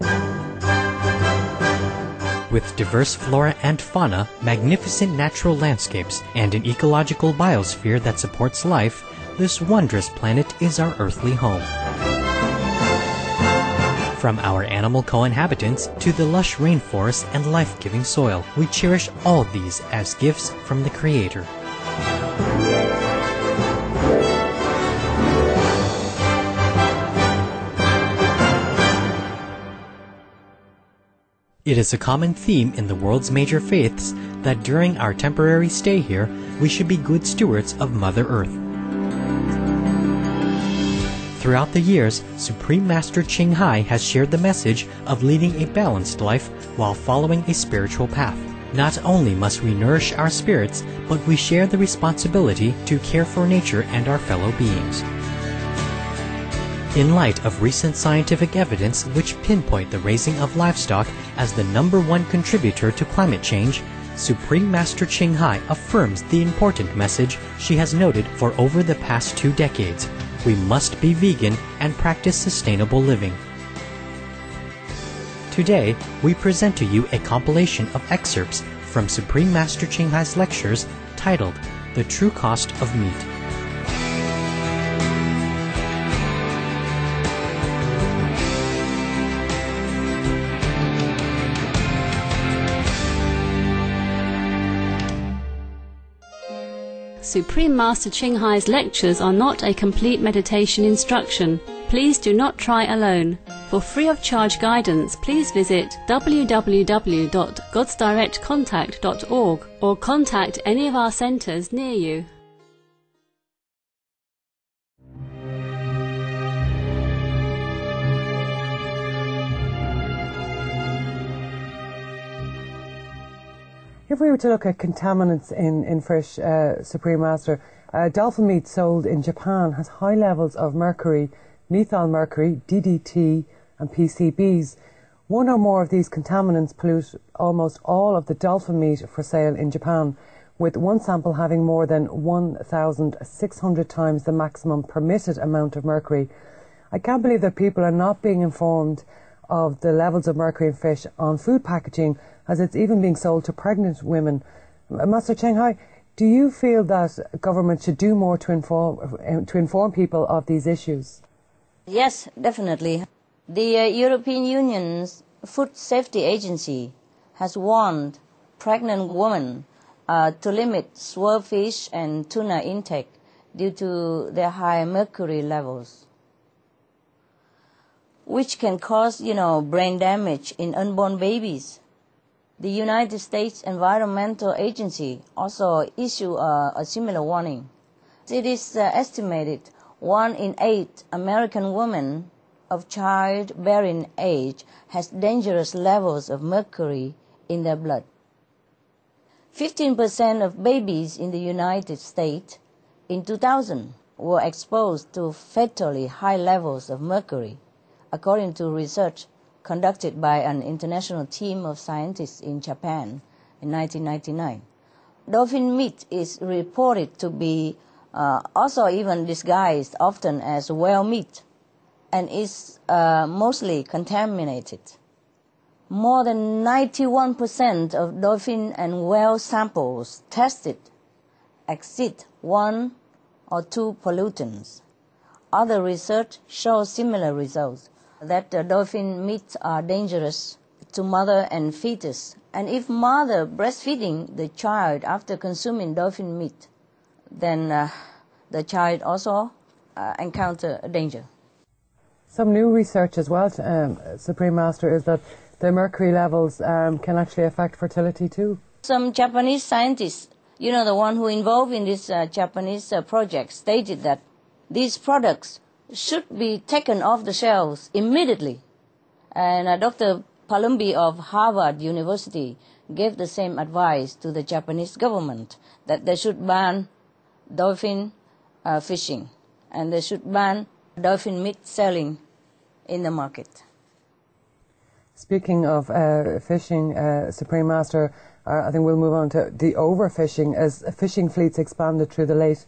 With diverse flora and fauna, magnificent natural landscapes, and an ecological biosphere that supports life, this wondrous planet is our earthly home. From our animal co-inhabitants to the lush rainforest and life-giving soil, we cherish all these as gifts from the Creator. It is a common theme in the world's major faiths that during our temporary stay here, we should be good stewards of Mother Earth. Throughout the years, Supreme Master Ching Hai has shared the message of leading a balanced life while following a spiritual path. Not only must we nourish our spirits, but we share the responsibility to care for nature and our fellow beings. In light of recent scientific evidence which pinpoint the raising of livestock as the #1 contributor to climate change, Supreme Master Ching Hai affirms the important message she has noted for over the past 2 decades. We must be vegan and practice sustainable living. Today, we present to you a compilation of excerpts from Supreme Master Ching Hai's lectures titled The True Cost of Meat. Supreme Master Ching Hai's lectures are not a complete meditation instruction. Please do not try alone. For free of charge guidance, please visit www.godsdirectcontact.org or contact any of our centers near you. If we were to look at contaminants in fish, Supreme Master, dolphin meat sold in Japan has high levels of mercury, methyl mercury, DDT and PCBs. One or more of these contaminants pollute almost all of the dolphin meat for sale in Japan, with one sample having more than 1,600 times the maximum permitted amount of mercury. I can't believe that people are not being informed of the levels of mercury in fish on food packaging, as it's even being sold to pregnant women. Master Ching Hai, do you feel that government should do more to inform people of these issues? Yes, definitely. The European Union's Food Safety Agency has warned pregnant women to limit swordfish and tuna intake due to their high mercury levels, which can cause, brain damage in unborn babies. The United States Environmental Agency also issued a similar warning. It is estimated 1 in 8 American women of childbearing age has dangerous levels of mercury in their blood. 15% of babies in the United States in 2000 were exposed to fatally high levels of mercury, according to research conducted by an international team of scientists in Japan in 1999. Dolphin meat is reported to be also even disguised often as whale meat and is mostly contaminated. More than 91% of dolphin and whale samples tested exceed 1 or 2 pollutants. Other research shows similar results, that dolphin meats are dangerous to mother and fetus. And if mother breastfeeding the child after consuming dolphin meat, then the child also encounter a danger. Some new research as well, Supreme Master, is that the mercury levels can actually affect fertility too. Some Japanese scientists, the one who involved in this Japanese project, stated that these products should be taken off the shelves immediately. And Dr. Palumbi of Harvard University gave the same advice to the Japanese government, that they should ban dolphin fishing and they should ban dolphin meat selling in the market. Speaking of fishing, Supreme Master, I think we'll move on to the overfishing. As fishing fleets expanded through the late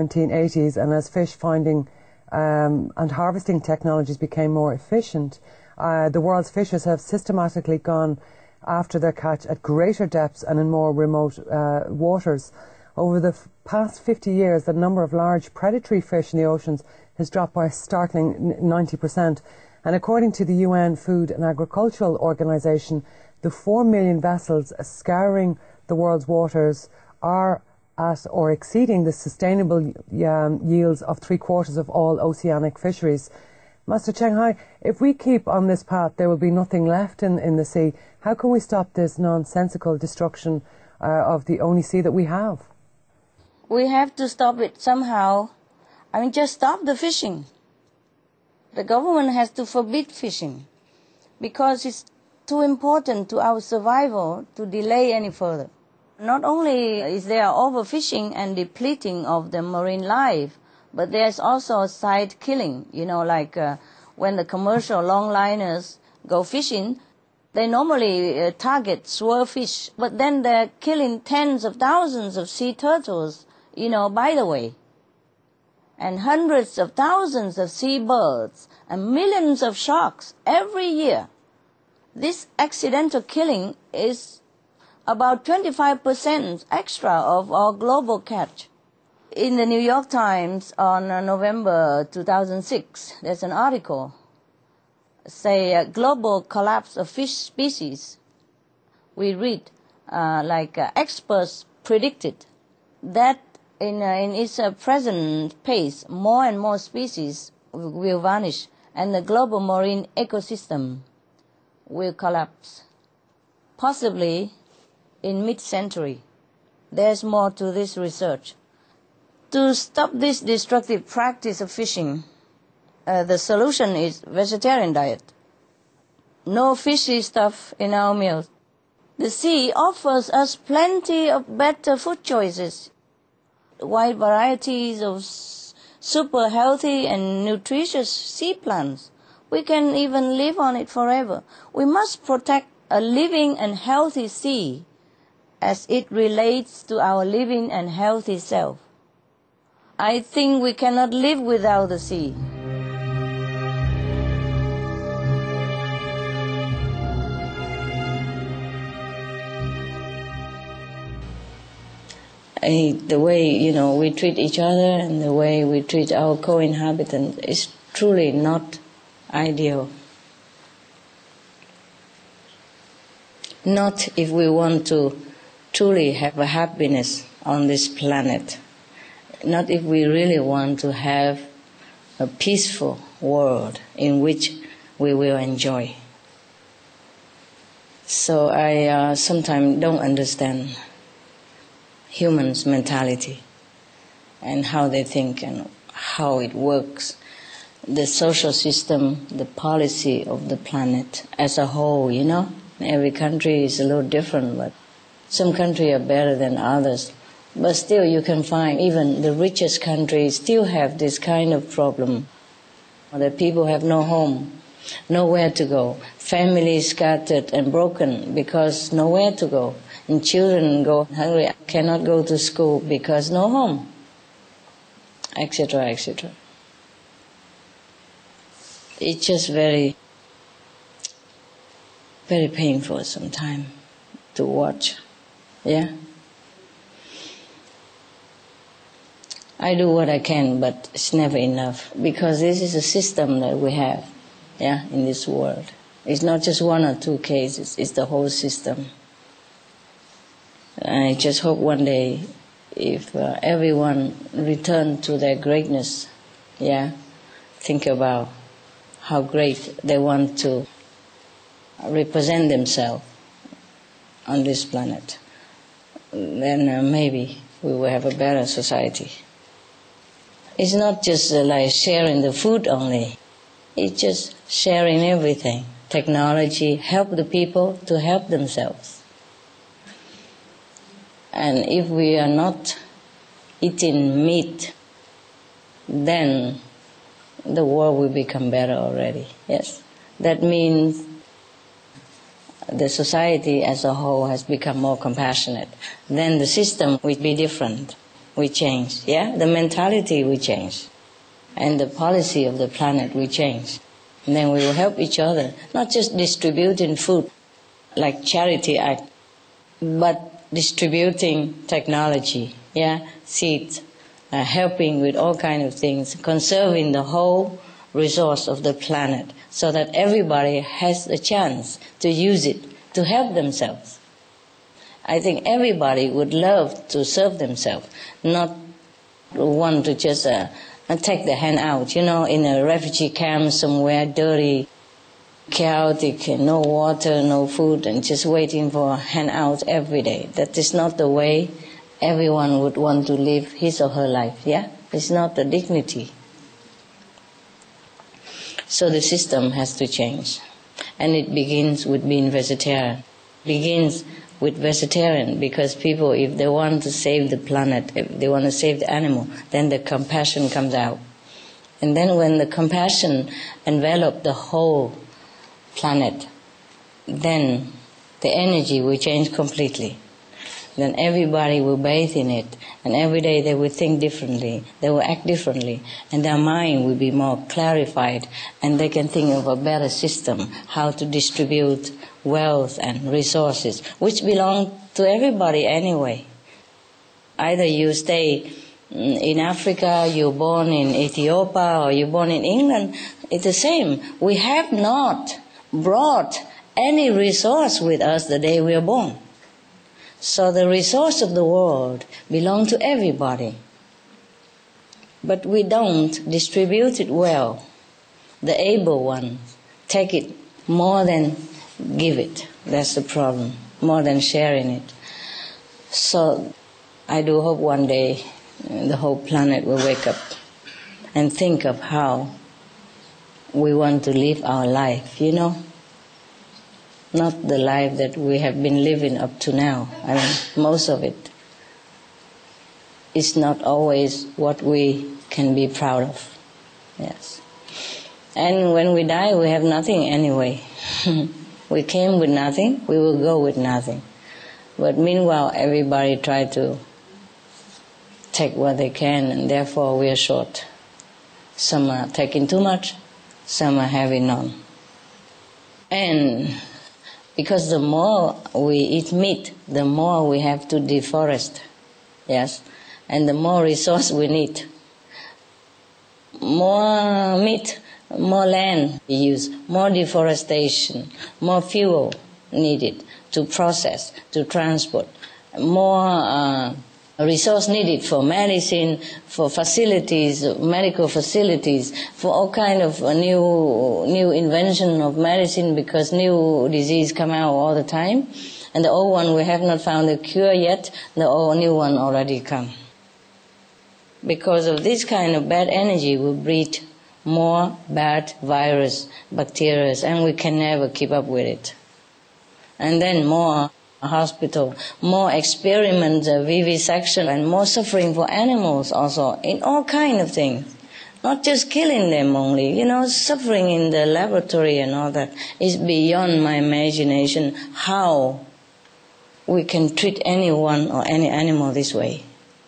1980s and as fish finding and harvesting technologies became more efficient, The world's fishers have systematically gone after their catch at greater depths and in more remote waters. Over the past 50 years, the number of large predatory fish in the oceans has dropped by a startling 90%. And according to the UN Food and Agricultural Organization, the 4 million vessels scouring the world's waters are at or exceeding the sustainable yields of 3/4 of all oceanic fisheries. Master Cheng Hai, if we keep on this path, there will be nothing left in the sea. How can we stop this nonsensical destruction of the only sea that we have? We have to stop it somehow. Just stop the fishing. The government has to forbid fishing because it's too important to our survival to delay any further. Not only is there overfishing and depleting of the marine life, but there's also side killing, when the commercial longliners go fishing, they normally target swordfish, but then they're killing tens of thousands of sea turtles, by the way, and hundreds of thousands of seabirds and millions of sharks every year. This accidental killing is about 25% extra of our global catch. In the New York Times on November 2006, there's an article, say global collapse of fish species. We read, experts predicted that in its present pace, more and more species will vanish and the global marine ecosystem will collapse, possibly in mid-century. There's more to this research. To stop this destructive practice of fishing, the solution is vegetarian diet. No fishy stuff in our meals. The sea offers us plenty of better food choices, wide varieties of super healthy and nutritious sea plants. We can even live on it forever. We must protect a living and healthy sea as it relates to our living and healthy self. I think we cannot live without the sea. The way, we treat each other and the way we treat our co-inhabitants is truly not ideal. Not if we want to truly have a happiness on this planet. Not if we really want to have a peaceful world in which we will enjoy. So I sometimes don't understand humans' mentality and how they think and how it works. The social system, the policy of the planet as a whole, Every country is a little different, but some countries are better than others. But still you can find even the richest countries still have this kind of problem. The people have no home, nowhere to go. Families scattered and broken because nowhere to go. And children go hungry, cannot go to school because no home, etc., etc. It's just very, very painful sometimes to watch. Yeah? I do what I can, but it's never enough because this is a system that we have, in this world. It's not just one or two cases, it's the whole system. I just hope one day if everyone return to their greatness, think about how great they want to represent themselves on this planet, then maybe we will have a better society. It's not just like sharing the food only. It's just sharing everything. Technology, help the people to help themselves. And if we are not eating meat, then the world will become better already. Yes. That means the society as a whole has become more compassionate. Then the system will be different. We change. The mentality will change. And the policy of the planet will change. And then we will help each other, not just distributing food like charity act, but distributing technology, seeds, helping with all kinds of things, conserving the whole resource of the planet so that everybody has a chance to use it to help themselves. I think everybody would love to serve themselves, not want to just take the hand out, in a refugee camp somewhere, dirty, chaotic, no water, no food, and just waiting for a hand out every day. That is not the way everyone would want to live his or her life, It's not the dignity. So the system has to change. And it begins with being vegetarian. Begins with vegetarian, because people, if they want to save the planet, if they want to save the animal, then the compassion comes out. And then when the compassion envelops the whole planet, then the energy will change completely. Then everybody will bathe in it, and every day they will think differently, they will act differently, and their mind will be more clarified, and they can think of a better system, how to distribute wealth and resources, which belong to everybody anyway. Either you stay in Africa, you're born in Ethiopia, or you're born in England, it's the same. We have not brought any resource with us the day we are born. So the resource of the world belongs to everybody. But we don't distribute it well. The able ones take it more than give it. That's the problem, more than sharing it. So I do hope one day the whole planet will wake up and think of how we want to live our life, Not the life that we have been living up to now. I mean, most of it is not always what we can be proud of. Yes. And when we die, we have nothing anyway. We came with nothing, we will go with nothing. But meanwhile, everybody try to take what they can, and therefore we are short. Some are taking too much, some are having none. And because the more we eat meat, the more we have to deforest, and the more resource we need. More meat, more land we use, more deforestation, more fuel needed to process, to transport, more resource needed for medicine, for facilities, medical facilities, for all kind of new invention of medicine, because new disease come out all the time, and the old one we have not found a cure yet, the old new one already come. Because of this kind of bad energy, we breed more bad virus, bacteria, and we can never keep up with it. And then more hospital, more experiments, vivisection, and more suffering for animals also, in all kind of things. Not just killing them only, suffering in the laboratory and all that is beyond my imagination, how we can treat anyone or any animal this way.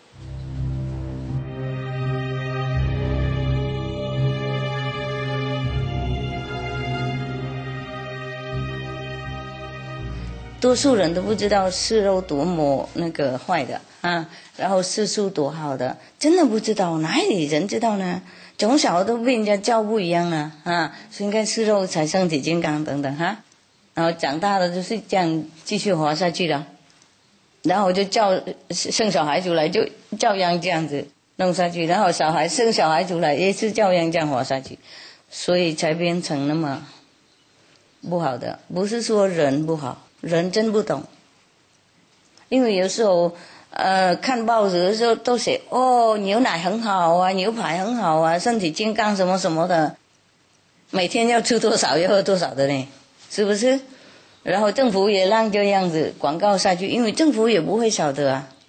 多数人都不知道吃肉多么坏的啊，然后吃素多好的，真的不知道，哪里人知道呢？从小都被人家教不一样啊，所以应该吃肉才身体健康等等哈。然后长大了就是这样继续活下去了，然后就生小孩出来就照样这样子弄下去，然后生小孩出来也是照样这样活下去，所以才变成那么不好的。不是说人不好。人真不懂，因为有时候看报纸的时候都写牛奶很好啊，牛排很好啊，身体健康什么什么的，每天要吃多少要喝多少的呢，是不是？然后政府也让这样子广告下去，因为政府也不会晓得啊，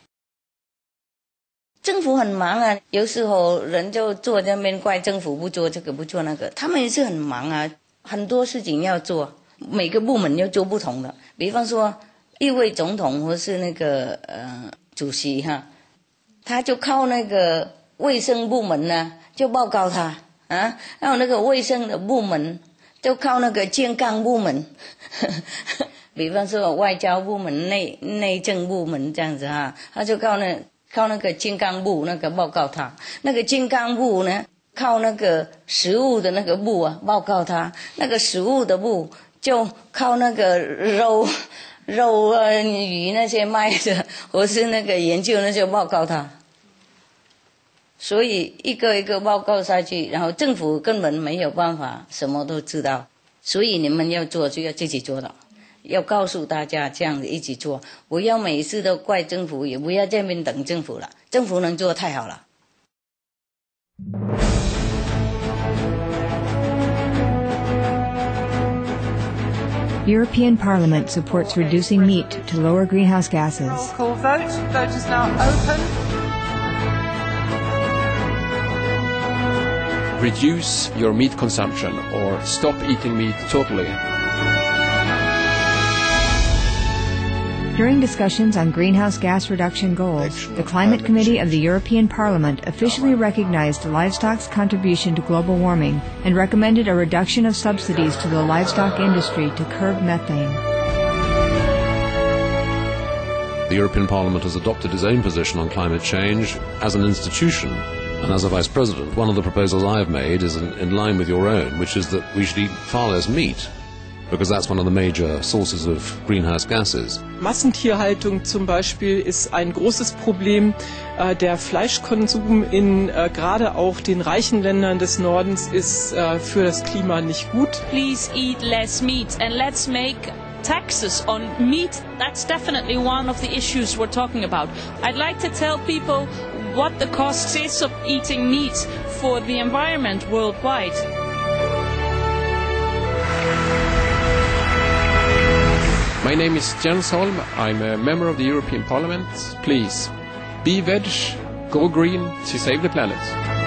政府很忙啊，有时候人就坐在那边怪政府不做这个不做那个，他们也是很忙啊，很多事情要做。每个部门要做不同的，比方说一位总统或是主席哈，他就靠卫生部门呢就报告他啊，然后卫生的部门就靠那个健康部门，比方说外交部门、内政部门这样子哈，他就靠那个健康部那个报告他，那个健康部呢靠那个食物的那个部啊报告他，那个食物的部就靠那个肉鱼那些卖的，或是那个研究那些报告他。所以一个一个报告下去，然后政府根本没有办法什么都知道，所以你们要做就要自己做到，要告诉大家这样子一起做，不要每次都怪政府，也不要这边等政府了，政府能做太好了。 European Parliament supports reducing meat to lower greenhouse gases. Roll call vote. Vote is now open. Reduce your meat consumption or stop eating meat totally. During discussions on greenhouse gas reduction goals, the Climate Committee of the European Parliament officially recognized livestock's contribution to global warming and recommended a reduction of subsidies to the livestock industry to curb methane. The European Parliament has adopted its own position on climate change as an institution. And as a Vice President, one of the proposals I have made is in line with your own, which is that we should eat far less meat, because that's one of the major sources of greenhouse gases. Massentierhaltung zum Beispiel ist ein großes Problem. Der Fleischkonsum in gerade auch den reichen Ländern des Nordens ist für das Klima nicht gut. Please eat less meat and let's make taxes on meat. That's definitely one of the issues we're talking about. I'd like to tell people what the cost is of eating meat for the environment worldwide. My name is Jens Holm. I'm a member of the European Parliament. Please, be veg, go green to save the planet.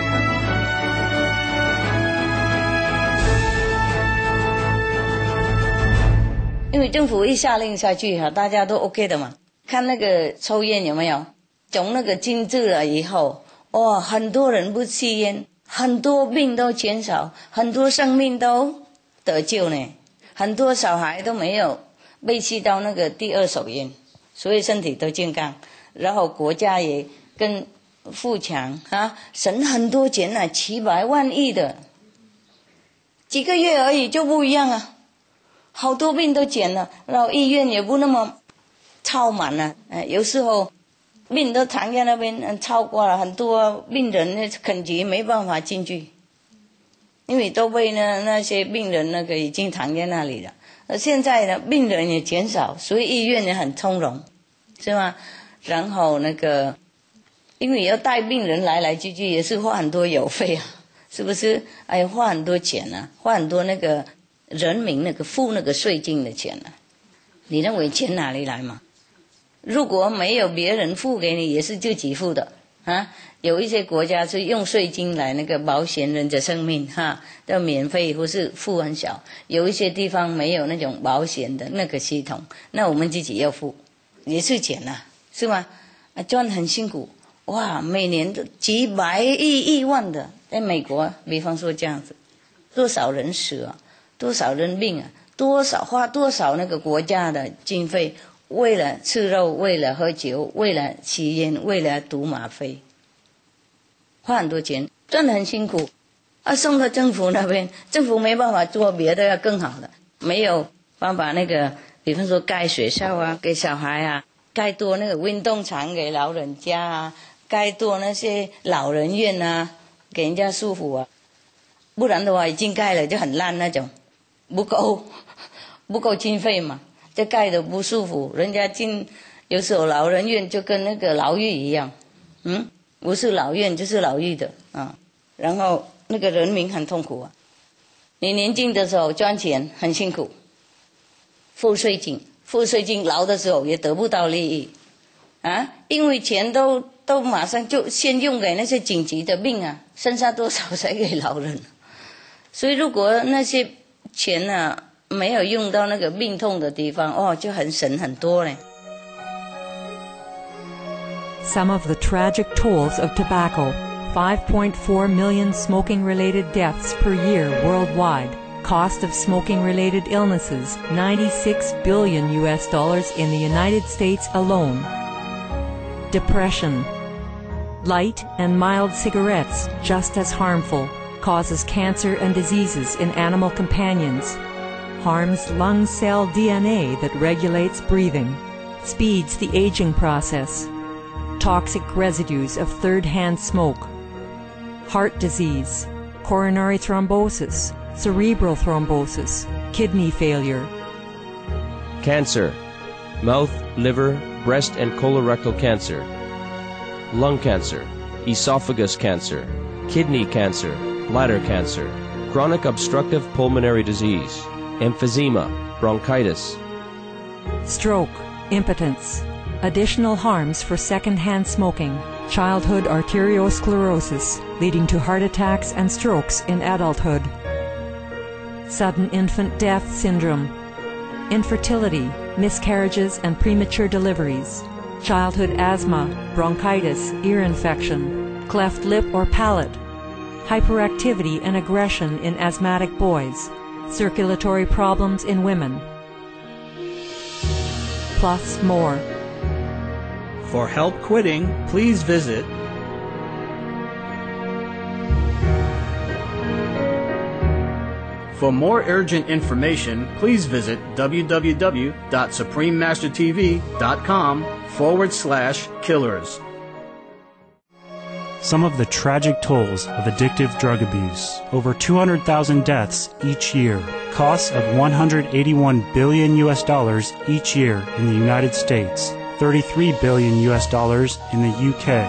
因为政府一下令下去哈，大家都 OK 的嘛。看那个抽烟有没有？从那个禁止了以后，哇，很多人不吸烟，很多病都减少，很多生命都得救呢，很多小孩都没有被吸到那个第二手烟，所以身体都健康。然后国家也更富强啊，省很多钱啊，700万亿的，几个月而已就不一样啊，好多病都减了，然后医院也不那么超满了，有时候病都躺在那边超过了，很多病人肯急没办法进去，因为都被那些病人那个已经躺在那里了。现在呢，病人也减少，所以医院也很从容，是吗？然后那个，因为要带病人来来去去，也是花很多邮费啊，是不是？哎，花很多钱啊，花很多那个人民那个付那个税金的钱啊。你认为钱哪里来嘛？如果没有别人付给你，也是自己付的啊。有一些国家是用税金来那个保险人的生命哈，都免费或是付很小。有一些地方没有那种保险的那个系统，那我们自己要付，也是钱啊，是吗？赚很辛苦，哇，每年都几百亿万的，在美国，比方说这样子，多少人死啊，多少人病啊，花多少那个国家的经费，为了吃肉，为了喝酒，为了吸烟，为了赌吗啡。花很多钱，赚得很辛苦，送到政府那边，政府没办法做别的要更好的，没有办法那个，比方说盖学校啊，给小孩啊，盖多那个运动场给老人家啊，盖多那些老人院啊，给人家舒服啊，不然的话已经盖了就很烂那种，不够经费嘛，就盖得不舒服，人家有时候老人院就跟那个牢狱一样，不是老院就是牢狱的啊，然后那个人民很痛苦啊。你年轻的时候赚钱很辛苦，付税金，老的时候也得不到利益啊，因为钱都马上就先用给那些紧急的病啊，剩下多少才给老人？所以如果那些钱啊没有用到那个病痛的地方，就很省很多嘞。 Some of the tragic tolls of tobacco, 5.4 million smoking-related deaths per year worldwide, Cost of smoking-related illnesses, $96 billion in the United States alone. Depression. Light and mild cigarettes, just as harmful, causes cancer and diseases in animal companions. Harms lung cell DNA that regulates breathing. Speeds the aging process. Toxic residues of third-hand smoke. Heart disease, coronary thrombosis, cerebral thrombosis, kidney failure. Cancer, mouth, liver, breast and colorectal cancer. Lung cancer, esophagus cancer, kidney cancer, bladder cancer, chronic obstructive pulmonary disease, emphysema, bronchitis. Stroke, impotence. Additional harms for second-hand smoking. Childhood arteriosclerosis, leading to heart attacks and strokes in adulthood. Sudden infant death syndrome. Infertility, miscarriages and premature deliveries. Childhood asthma, bronchitis, ear infection, cleft lip or palate. Hyperactivity and aggression in asthmatic boys. Circulatory problems in women. Plus more. For help quitting, please visit For more urgent information, please visit www.suprememastertv.com/killers. Some of the tragic tolls of addictive drug abuse. Over 200,000 deaths each year. Costs of $181 billion each year in the United States. $33 billion in the UK.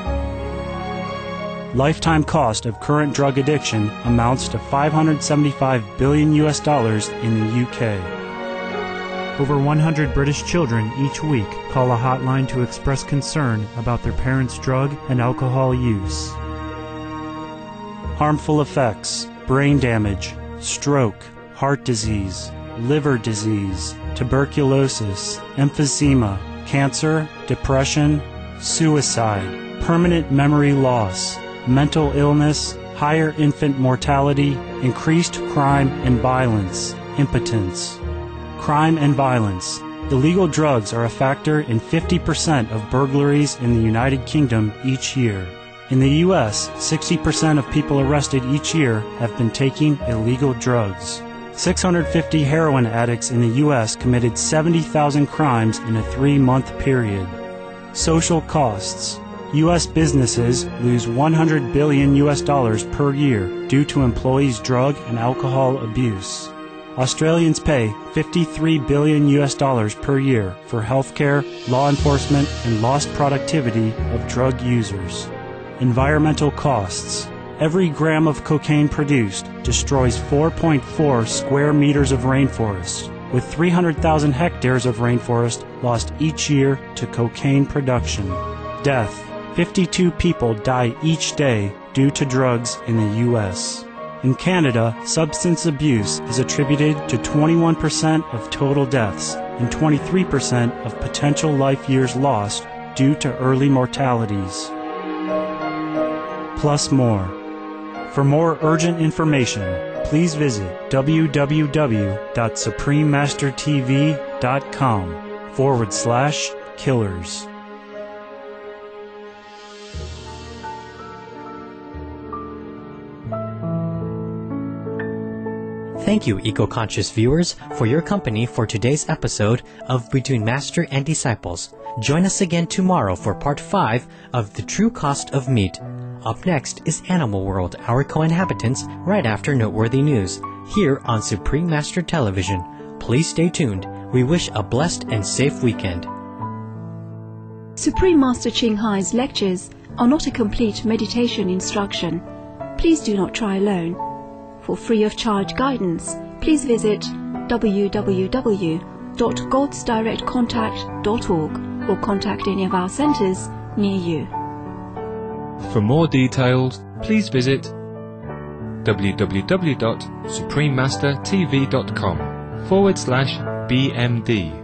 Lifetime cost of current drug addiction amounts to $575 billion in the UK. Over 100 British children each week call a hotline to express concern about their parents' drug and alcohol use. Harmful effects: brain damage, stroke, heart disease, liver disease, tuberculosis, emphysema, cancer, depression, suicide, permanent memory loss, mental illness, higher infant mortality, increased crime and violence, impotence. Crime and violence. Illegal drugs are a factor in 50% of burglaries in the United Kingdom each year. In the U.S., 60% of people arrested each year have been taking illegal drugs. 650 heroin addicts in the U.S. committed 70,000 crimes in a 3-month period. Social costs. U.S. businesses lose $100 billion per year due to employees' drug and alcohol abuse. Australians pay $53 billion per year for healthcare, law enforcement, and lost productivity of drug users. Environmental costs. Every gram of cocaine produced destroys 4.4 square meters of rainforest, with 300,000 hectares of rainforest lost each year to cocaine production. Death. 52 people die each day due to drugs in the U.S. In Canada, substance abuse is attributed to 21% of total deaths and 23% of potential life years lost due to early mortalities. Plus more. For more urgent information, please visit www.suprememastertv.com/killers. Thank you, eco-conscious viewers, for your company for today's episode of Between Master and Disciples. Join us again tomorrow for part 5 of The True Cost of Meat. Up next is Animal World, Our Co-Inhabitants, right after Noteworthy News, here on Supreme Master Television. Please stay tuned. We wish a blessed and safe weekend. Supreme Master Ching Hai's lectures are not a complete meditation instruction. Please do not try alone. For free of charge guidance, please visit www.godsdirectcontact.org or contact any of our centers near you. For more details, please visit www.suprememastertv.com/BMD.